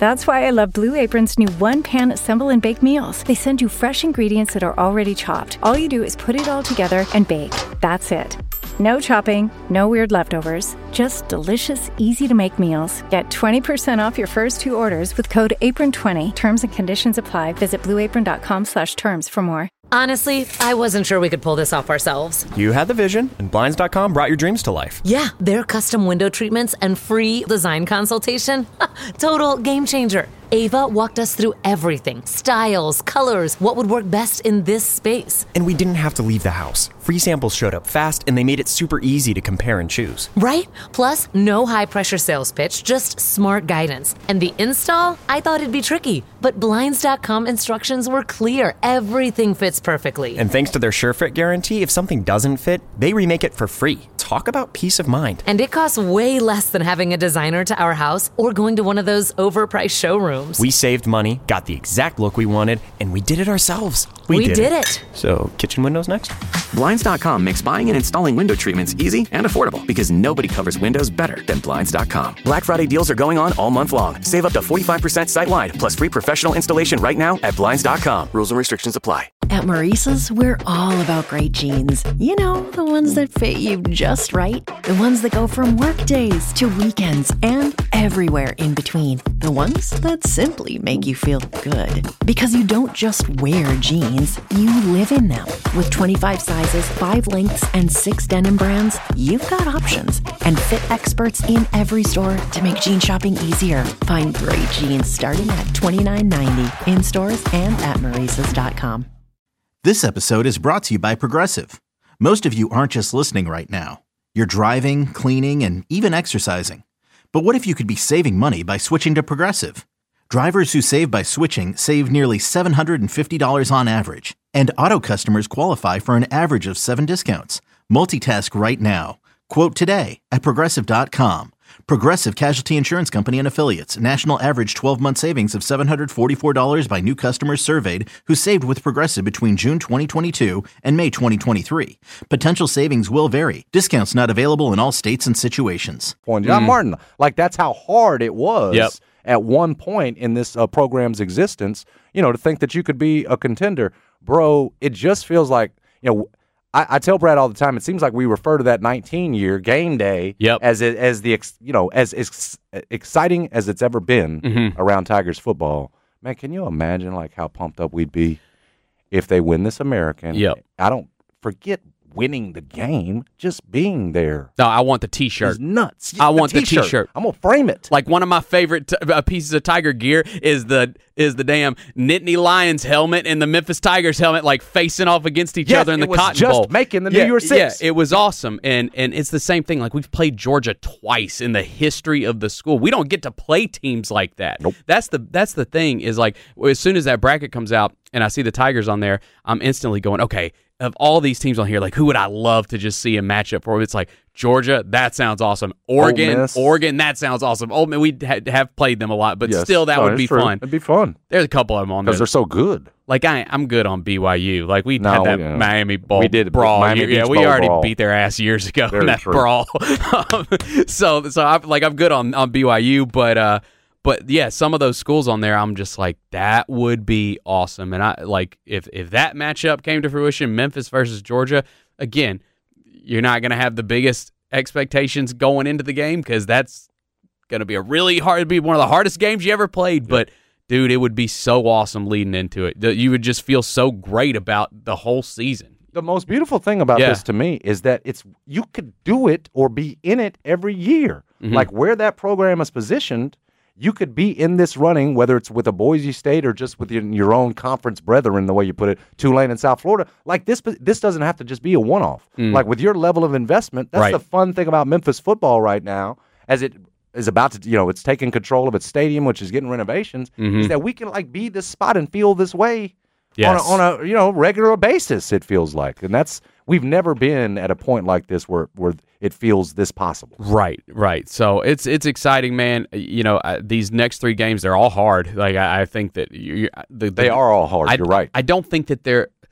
That's why I love Blue Apron's new one-pan assemble and bake meals. They send you fresh ingredients that are already chopped. All you do is put it all together and bake. That's it. No chopping, no weird leftovers, just delicious, easy-to-make meals. Get twenty percent off your first two orders with code apron twenty. Terms and conditions apply. Visit blueapron.com slash terms for more. Honestly, I wasn't sure we could pull this off ourselves. You had the vision, and Blinds dot com brought your dreams to life. Yeah, their custom window treatments and free design consultation. Total game changer. Ava walked us through everything. Styles, colors, what would work best in this space. And we didn't have to leave the house. Free samples showed up fast, and they made it super easy to compare and choose. Right? Plus, no high-pressure sales pitch, just smart guidance. And the install? I thought it'd be tricky, but Blinds dot com instructions were clear. Everything fits perfectly. And thanks to their SureFit guarantee, if something doesn't fit, they remake it for free. Talk about peace of mind. And it costs way less than having a designer to our house or going to one of those overpriced showrooms. We saved money, got the exact look we wanted, and we did it ourselves. We, we did, did it. it. So, kitchen windows next? Blinds dot com makes buying and installing window treatments easy and affordable because nobody covers windows better than Blinds dot com. Black Friday deals are going on all month long. Save up to forty-five percent site-wide, plus free professional installation right now at Blinds dot com. Rules and restrictions apply. At Maurice's, we're all about great jeans. You know, the ones that fit you just right. The ones that go from work days to weekends and everywhere in between. The ones that simply make you feel good. Because you don't just wear jeans, you live in them. With twenty-five sizes, five lengths, and six denim brands, you've got options. And fit experts in every store to make jean shopping easier. Find great jeans starting at twenty-nine ninety in stores and at Maurice's dot com. This episode is brought to you by Progressive. Most of you aren't just listening right now. You're driving, cleaning, and even exercising. But what if you could be saving money by switching to Progressive? Drivers who save by switching save nearly seven hundred fifty dollars on average. And auto customers qualify for an average of seven discounts. Multitask right now. Quote today at Progressive dot com. Progressive Casualty Insurance Company and Affiliates. National average twelve-month savings of seven hundred forty-four dollars by new customers surveyed who saved with Progressive between June twenty twenty-two and May twenty twenty-three. Potential savings will vary. Discounts not available in all states and situations. John mm. Martin, like that's how hard it was yep. at one point in this uh, program's existence, you know, to think that you could be a contender. Bro, it just feels like, you know, I, I tell Brad all the time, it seems like we refer to that nineteen year game day yep. as it, as the ex, you know as, as exciting as it's ever been mm-hmm. around Tigers football. Man, can you imagine like how pumped up we'd be if they win this American? Yep. I don't forget winning the game, just being there. No, I want the T-shirt. It's nuts. I the want t-shirt. the T-shirt. I'm gonna frame it. Like one of my favorite t- uh, pieces of Tiger gear is the is the damn Nittany Lions helmet and the Memphis Tigers helmet, like facing off against each yes, other in the it was Cotton just Bowl. Making the yeah, New Year's Six. Yeah, it was awesome, and and it's the same thing. Like we've played Georgia twice in the history of the school. We don't get to play teams like that. Nope. That's the that's the thing. Is like as soon as that bracket comes out and I see the Tigers on there, I'm instantly going, okay. Of all these teams on here, like who would I love to just see a matchup for? It's like Georgia, that sounds awesome. Oregon, Oregon, that sounds awesome. Ole Miss, we ha- have played them a lot, but yes. still, that no, would be true. fun. It'd be fun. There's a couple of them on there because they're so good. Like I, I'm good on B Y U. Like we no, had that yeah. Miami Bowl we did brawl. Miami yeah, Beach we Bowl already brawl. beat their ass years ago Very in that true. brawl. um, so, so I like I'm good on, on B Y U, but uh, but yeah, some of those schools on there, I'm just like that would be awesome. And I like if if that matchup came to fruition, Memphis versus Georgia. Again, you're not going to have the biggest expectations going into the game because that's going to be a really hard, it'd be one of the hardest games you ever played. Yeah. But, dude, it would be so awesome leading into it. You would just feel so great about the whole season. The most beautiful thing about yeah. this to me is that it's you could do it or be in it every year. Mm-hmm. Like where that program is positioned, you could be in this running, whether it's with a Boise State or just with your, your own conference brethren, the way you put it, Tulane and South Florida. Like this, this doesn't have to just be a one-off. Mm. Like with your level of investment, that's right. the fun thing about Memphis football right now, as it is about to, you know, it's taking control of its stadium, which is getting renovations. Mm-hmm. Is that we can like be this spot and feel this way yes. on a, on a you know regular basis. It feels like, and that's we've never been at a point like this where where it feels this possible. Right, right. So it's it's exciting, man. You know, uh, these next three games, they're all hard. Like I, I think that you, the, the, they are all hard. I, You're right. I don't think that they're.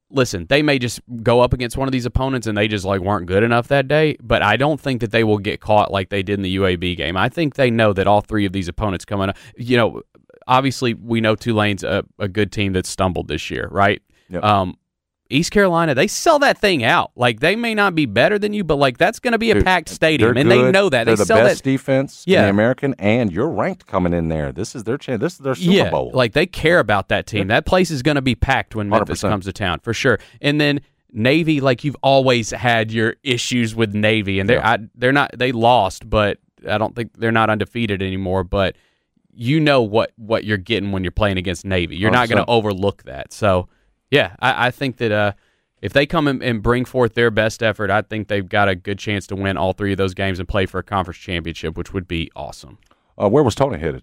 listen, they may just go up against one of these opponents and they just like weren't good enough that day, but I don't think that they will get caught like they did in the U A B game. I think they know that all three of these opponents coming up, you know, obviously we know Tulane's a, a good team that stumbled this year, right? Yep. Um, East Carolina, they sell that thing out. Like, they may not be better than you, but like that's going to be a Dude, packed stadium, they're and good. they know that. They're they the sell best that, defense yeah. in the American, and you're ranked coming in there. This is their chance. This is their Super yeah, Bowl. Like, they care about that team. That place is going to be packed when Memphis one hundred percent comes to town, for sure. And then Navy, like, you've always had your issues with Navy, and they're Yeah. I, they're not they lost, but I don't think they're not undefeated anymore. But you know what what you're getting when you're playing against Navy. You're not going to overlook that. So yeah, I, I think that uh, if they come in and bring forth their best effort, I think they've got a good chance to win all three of those games and play for a conference championship, which would be awesome. Uh, where was Tony headed?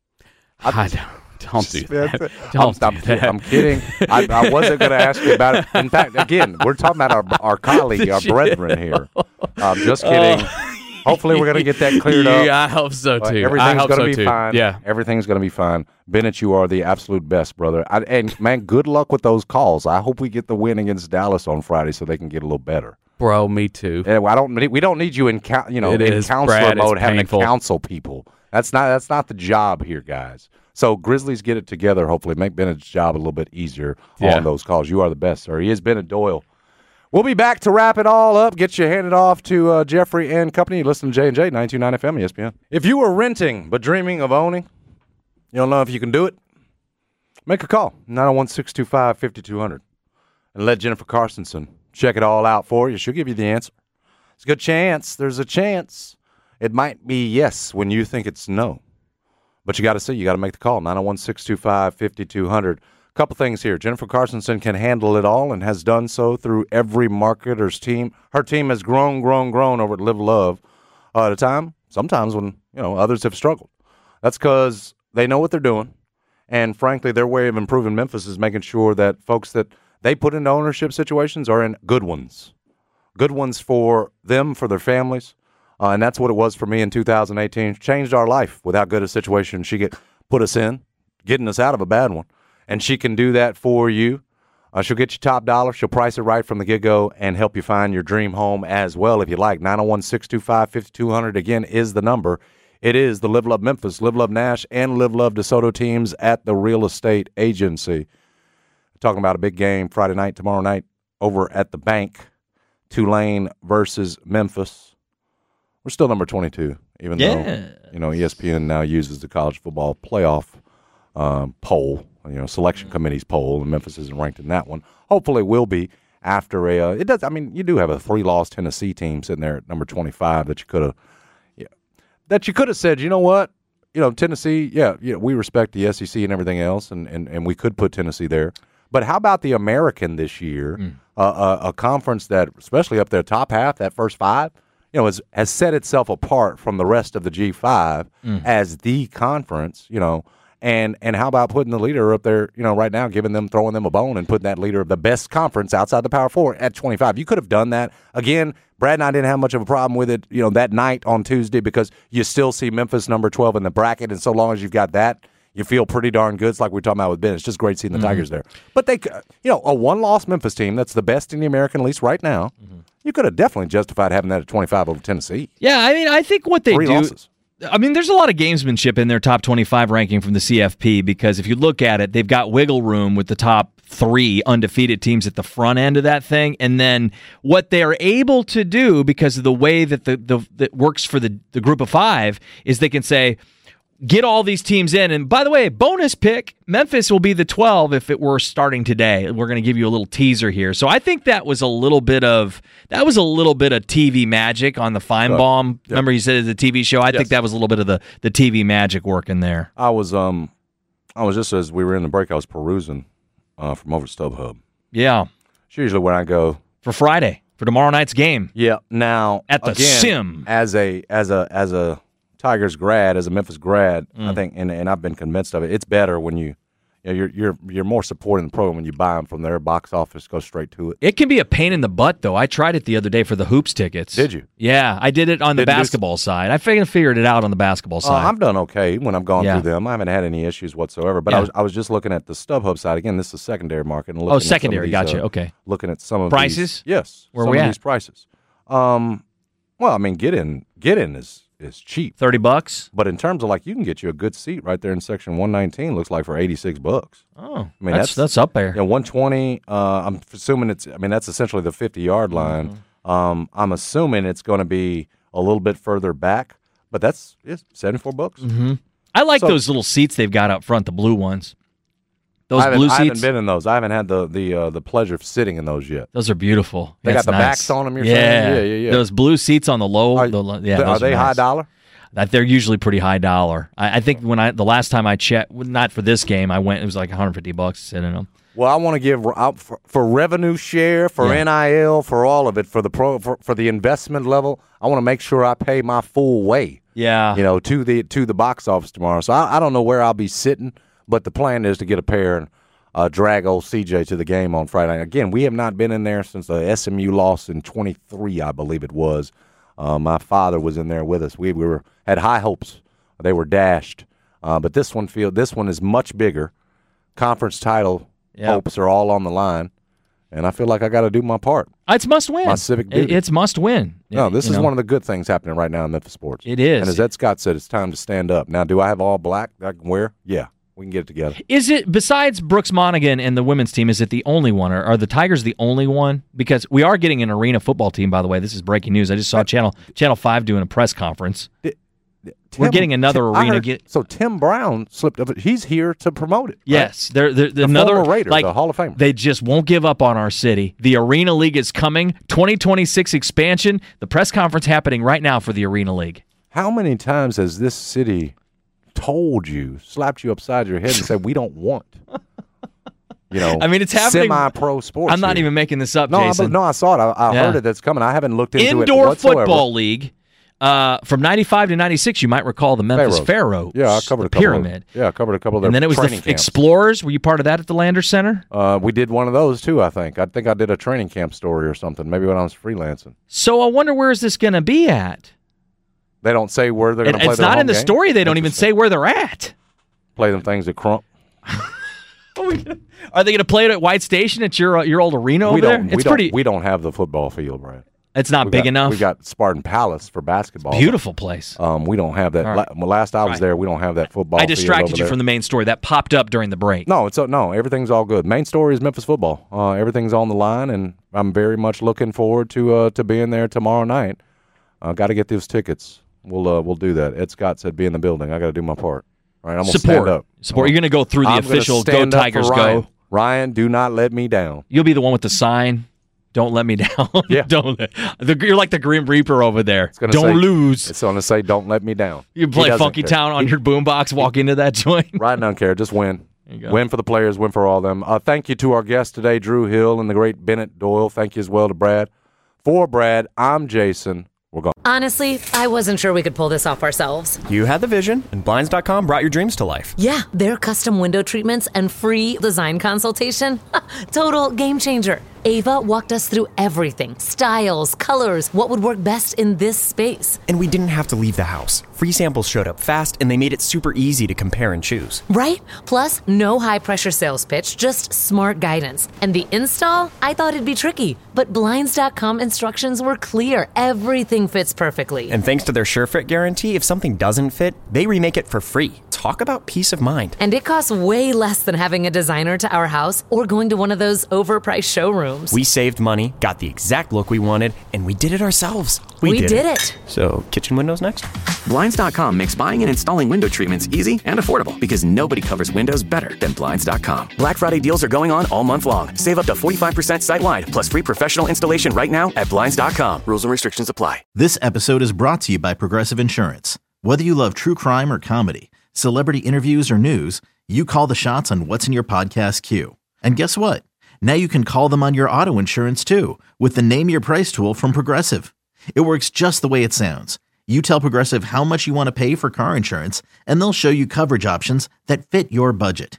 I don't, don't do that. I'm, Don't I'm, do that. I'm kidding. I, I wasn't going to ask you about it. In fact, again, we're talking about our our colleague, our brethren here. I'm just kidding. Hopefully, we're going to get that cleared up. Yeah, I hope so Uh, too. everything's I hope going to so be too. fine. Yeah. Everything's going to be fine. Bennett, you are the absolute best, brother. I, and, man, good luck with those calls. I hope we get the win against Dallas on Friday so they can get a little better. Bro, me too. And I don't. We don't need you in, you know, It in is, counselor Brad, it's mode having painful. to counsel people. That's not. That's not the job here, guys. So Grizzlies get it together. Hopefully, make Bennett's job a little bit easier Yeah. on those calls. You are the best, sir. He is Bennett Doyle. We'll be back to wrap it all up. Get you handed off to uh, Jeffrey and company. You listen to J and J, nine two nine F M, E S P N. If you were renting but dreaming of owning, you don't know if you can do it, make a call, nine oh one, six two five, five two zero zero, and let Jennifer Carsonson check it all out for you. She'll give you the answer. It's a good chance. There's a chance. It might be yes when you think it's no. But you got to see. You got to make the call, nine oh one, six two five, five two zero zero. Couple things here. Jennifer Carsonson can handle it all and has done so through every marketer's team. Her team has grown, grown, grown over at Live Love uh, at a time, sometimes when you know others have struggled. That's because they know what they're doing, and frankly, their way of improving Memphis is making sure that folks that they put into ownership situations are in good ones, good ones for them, for their families, uh, and that's what it was for me in two thousand eighteen. Changed our life with how good a situation she get put us in, getting us out of a bad one. And she can do that for you. Uh, she'll get you top dollar. She'll price it right from the get-go and help you find your dream home as well if you like. nine oh one, six two five, five two zero zero, again, is the number. It is the Live Love Memphis, Live Love Nash, and Live Love DeSoto teams at the Real Estate Agency. Talking about a big game Friday night, tomorrow night, over at the bank. Tulane versus Memphis. We're still number twenty-two, even Yes. though you know E S P N now uses the college football playoff um, poll, you know, selection committee's poll, and Memphis isn't ranked in that one. Hopefully, will be after a. Uh, it does. I mean, you do have a three-loss Tennessee team sitting there at number twenty-five that you could have, yeah, that you could have said, you know what, you know, Tennessee, yeah, yeah, we respect the S E C and everything else, and and, and we could put Tennessee there. But how about the American this year, mm. uh, a, a conference that, especially up there, top half, that first five, you know, has, has set itself apart from the rest of the G five mm. as the conference, you know. And and how about putting the leader up there, you know, right now, giving them, throwing them a bone and putting that leader of the best conference outside the Power Four at twenty-five. You could have done that. Again, Brad and I didn't have much of a problem with it, you know, that night on Tuesday because you still see Memphis number twelve in the bracket. And so long as you've got that, you feel pretty darn good. It's like we we're talking about with Ben. It's just great seeing the mm-hmm. Tigers there. But they, you know, a one-loss Memphis team that's the best in the American, at least right now, mm-hmm. you could have definitely justified having that at twenty-five over Tennessee. Yeah, I mean, I think what they Three do. losses. I mean, there's a lot of gamesmanship in their top twenty-five ranking from the C F P because if you look at it, they've got wiggle room with the top three undefeated teams at the front end of that thing. And then what they're able to do because of the way that the, the that works for the, the group of five is they can say, get all these teams in. And by the way, bonus pick, Memphis will be the twelve if it were starting today. We're going to give you a little teaser here. So I think that was a little bit of that was a little bit of T V magic on the Feinbaum. Yep. Remember you said it's a T V show? I yes. think that was a little bit of the, the T V magic working there. I was um I was just as we were in the break, I was perusing uh, from over StubHub. Yeah. It's usually when I go for Friday, for tomorrow night's game. Yeah. Now at the again, Sim. As a as a as a Tigers grad, as a Memphis grad, mm. I think, and, and I've been convinced of it, it's better when you, you know, you're you're you're more supporting the program when you buy them from their box office. Go straight to it. It can be a pain in the butt, though. I tried it the other day for the hoops tickets. Did you? Yeah, I did it on the Didn't do- basketball side. I figured figured it out on the basketball Uh, side. I've done okay when I've gone Yeah. through them. I haven't had any issues whatsoever. But Yeah. I was I was just looking at the StubHub side again. This is secondary market. And looking Oh, at some of secondary, these, gotcha, uh, okay. Looking at some of Prices? These, yes. Where some we of at? these prices. Um, well, I mean, get in, get in is is cheap. Thirty bucks. But in terms of like, you can get you a good seat right there in section one nineteen. Looks like for eighty six bucks. Oh, I mean that's that's up there. You know, one twenty. Uh, I'm assuming it's. I mean, that's essentially the fifty yard line. Mm-hmm. Um, I'm assuming it's going to be a little bit further back, but that's it's seventy-four bucks. Mm-hmm. I like So- those little seats they've got up front, the blue ones. Those I haven't, blue I haven't seats. been in those. I haven't had the the uh, the pleasure of sitting in those yet. Those are beautiful. They That's got the nice. backs on them. You're yeah. saying? Yeah, yeah, yeah. Those blue seats on the low. Are, the, yeah, are those they nice. high dollar? That they're usually pretty high dollar. I, I think when I the last time I checked, not for this game, I went. It was like one hundred fifty bucks to sit in them. Well, I want to give out for, for revenue share, for Yeah. N I L, for all of it, for the pro, for, for the investment level. I want to make sure I pay my full way. Yeah, you know, to the to the box office tomorrow. So I, I don't know where I'll be sitting, but the plan is to get a pair and uh, drag old C J to the game on Friday night. Again, we have not been in there since the S M U loss in twenty-three, I believe it was. Uh, my father was in there with us. We, we were had high hopes. They were dashed, uh, but this one feel this one is much bigger. Conference title Yeah. hopes are all on the line, and I feel like I got to do my part. It's must win. My civic It- duty. It's must win. No, this You is know? one of the good things happening right now in Memphis sports. It is. And as Ed Scott said, it's time to stand up. Now, do I have all black that I can wear? Yeah, we can get it together. Is it, besides Brooks Monaghan and the women's team, is it the only one? Or are the Tigers the only one? Because we are getting an arena football team, by the way. This is breaking news. I just saw Channel Channel five doing a press conference. We're Tim- getting another Tim- I arena. heard- Get, so Tim Brown slipped up. He's here to promote it. right? yes, they're, they're, The another former Raider, like the Hall of Famer. They just won't give up on our city. The Arena League is coming. twenty twenty-six expansion. The press conference happening right now for the Arena League. How many times has this city told you, slapped you upside your head, and said, "We don't want"? You know, I mean, it's happening. Semi-pro sports. I'm not here. even making this up, No, I, Jason. no, I saw it. I, I Yeah. heard it. That's coming. I haven't looked into it Indoor whatsoever. Football League. Uh, from ninety-five to ninety-six, you might recall the Memphis Pharaohs. Yeah, I covered the a couple Pyramid. Of, yeah, I covered a couple of their And then it was the training F- camps. Explorers. Were you part of that at the Landers Center? Uh, we did one of those too. I think. I think I did a training camp story or something. Maybe when I was freelancing. So I wonder where is this going to be at? They don't say where they're going It- to play. it's their not home in the game? story. They don't even Interesting. say where they're at. Play them things at Crump. Are they going to play it at White Station at your uh, your old arena over we there? don't. It's we pretty. Don't, we don't have the football field, Brad. It's not We big got- enough. We got Spartan Palace for basketball. Beautiful place. Um, we don't have that. All right. La- well, last I was Right. there, we don't have that football. I field distracted over you there. from the main story that popped up during the break. No, it's uh, no. Everything's all good. Main story is Memphis football. Uh, everything's on the line, and I'm very much looking forward to uh, to being there tomorrow night. Uh, got to get those tickets. We'll uh, we'll do that. Ed Scott said, "Be in the building." I got to do my part. All right, I'm gonna Support. stand up. Support. You're going to go through the I'm gonna official Go stand up for Tigers Ryan. Go. Ryan, do not let me down. You'll be the one with the sign. Don't let me down. Yeah. Don't. The, you're like the Grim Reaper over there. It's gonna Don't say- lose. It's going to say, "Don't let me down." You He play doesn't Funky care. Town on He- your boombox. Walk into that joint. Ryan doesn't care. Just win. There you go. Win for the players, win for all of them. Uh, thank you to our guest today, Drew Hill, and the great Bennett Doyle. Thank you as well to Brad. For Brad, I'm Jason. We're going. Honestly, I wasn't sure we could pull this off ourselves. You had the vision, and Blinds dot com brought your dreams to life. Yeah, their custom window treatments and free design consultation. Total game changer. Ava walked us through everything. Styles, colors, what would work best in this space. And we didn't have to leave the house. Free samples showed up fast, and they made it super easy to compare and choose. Right? Plus, no high-pressure sales pitch, just smart guidance. And the install? I thought it'd be tricky, but Blinds dot com instructions were clear. Everything fits perfectly. And thanks to their SureFit guarantee, if something doesn't fit, they remake it for free. Talk about peace of mind. And it costs way less than having a designer to our house or going to one of those overpriced showrooms. We saved money, got the exact look we wanted, and we did it ourselves. We did it. So, kitchen windows next? Blinds dot com makes buying and installing window treatments easy and affordable because nobody covers windows better than Blinds dot com. Black Friday deals are going on all month long. Save up to forty-five percent site-wide plus free professional installation right now at Blinds dot com. Rules and restrictions apply. This episode is brought to you by Progressive Insurance. Whether you love true crime or comedy, celebrity interviews or news, you call the shots on what's in your podcast queue. And guess what? Now you can call them on your auto insurance too with the Name Your Price tool from Progressive. It works just the way it sounds. You tell Progressive how much you want to pay for car insurance, and they'll show you coverage options that fit your budget.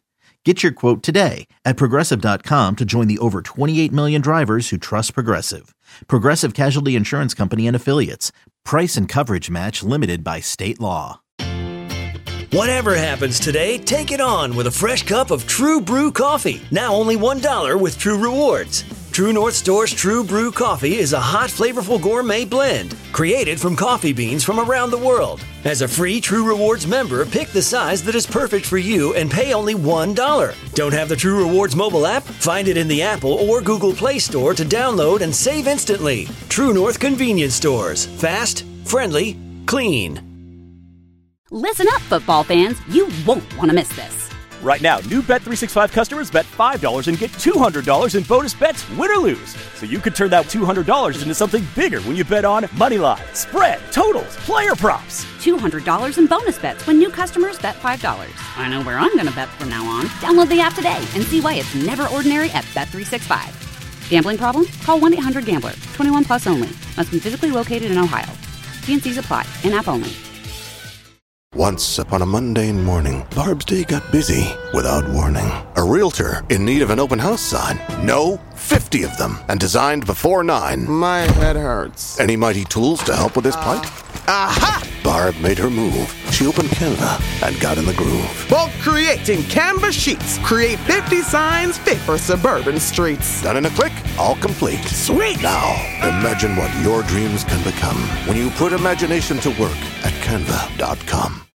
Get your quote today at Progressive dot com to join the over twenty-eight million drivers who trust Progressive. Progressive Casualty Insurance Company and Affiliates. Price and coverage match limited by state law. Whatever happens today, take it on with a fresh cup of True Brew coffee. Now only one dollar with True Rewards. True North Store's True Brew coffee is a hot, flavorful gourmet blend created from coffee beans from around the world. As a free True Rewards member, pick the size that is perfect for you and pay only one dollar. Don't have the True Rewards mobile app? Find it in the Apple or Google Play Store to download and save instantly. True North Convenience Stores. Fast, friendly, clean. Listen up, football fans. You won't want to miss this. Right now, new Bet three sixty-five customers bet five dollars and get two hundred dollars in bonus bets, win or lose. So you could turn that two hundred dollars into something bigger when you bet on money line, spread, totals, player props. two hundred dollars in bonus bets when new customers bet five dollars. I know where I'm going to bet from now on. Download the app today and see why it's never ordinary at Bet three sixty-five. Gambling problem? Call one eight hundred gambler. twenty-one plus only. Must be physically located in Ohio. T and C's apply. In-app only. Once upon a mundane morning, Barb's day got busy without warning. A realtor in need of an open house sign. No, fifty of them, and designed before nine. My head hurts. Any mighty tools to help with this plight? Aha! Barb made her move. She opened Canva and got in the groove. Bulk creating Canva sheets. Create fifty signs fit for suburban streets. Done in a click, all complete. Sweet! Now, imagine what your dreams can become when you put imagination to work at canva dot com.